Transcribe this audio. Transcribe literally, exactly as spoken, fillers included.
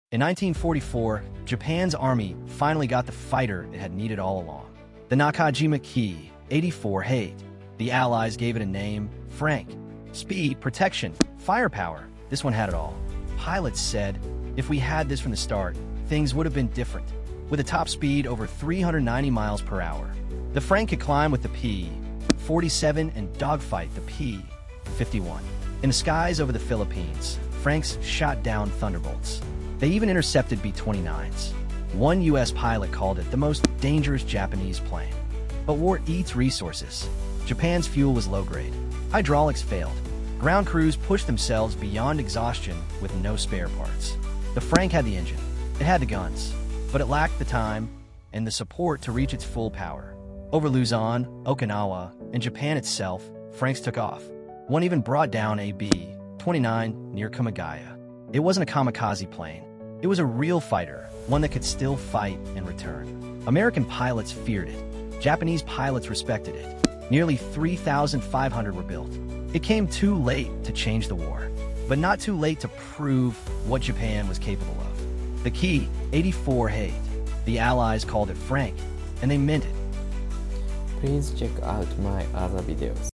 In nineteen forty-four, Japan's army finally got the fighter it had needed all along. The Nakajima Ki eighty-four Hate. The Allies gave it a name, Frank. Speed, protection, firepower. This one had it all. Pilots said, if we had this from the start, things would have been different. With a top speed over three hundred ninety miles per hour, the Frank could climb with the P forty-seven and dogfight the P fifty-one. In the skies over the Philippines, Franks shot down Thunderbolts. They even intercepted B twenty-nines. One U S pilot called it the most dangerous Japanese plane. But war eats resources. Japan's fuel was low-grade. Hydraulics failed. Ground crews pushed themselves beyond exhaustion with no spare parts. The Frank had the engine. It had the guns. But it lacked the time and the support to reach its full power. Over Luzon, Okinawa, and Japan itself, Franks took off. One even brought down a B twenty-nine near Kamagaya. It wasn't a kamikaze plane. It was a real fighter, one that could still fight and return. American pilots feared it. Japanese pilots respected it. Nearly three thousand five hundred were built. It came too late to change the war, but not too late to prove what Japan was capable of. The Ki eighty-four Hate. The Allies called it Frank, and they meant it. Please check out my other videos.